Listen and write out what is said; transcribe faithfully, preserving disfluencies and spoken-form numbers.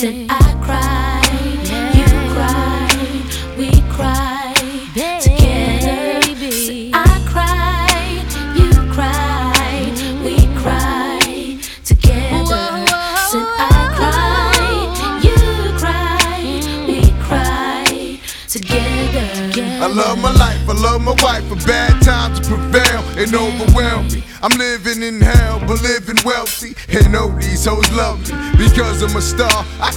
Said I cry, you cry, we cry together. Said I cry, you cry, we cry together. Said I cry, you cry, we cry together. I love my life, I love my wife, but bad times prevail and overwhelm me. I'm living in hell, but living wealthy, and know these hoes love me because I'm a star. I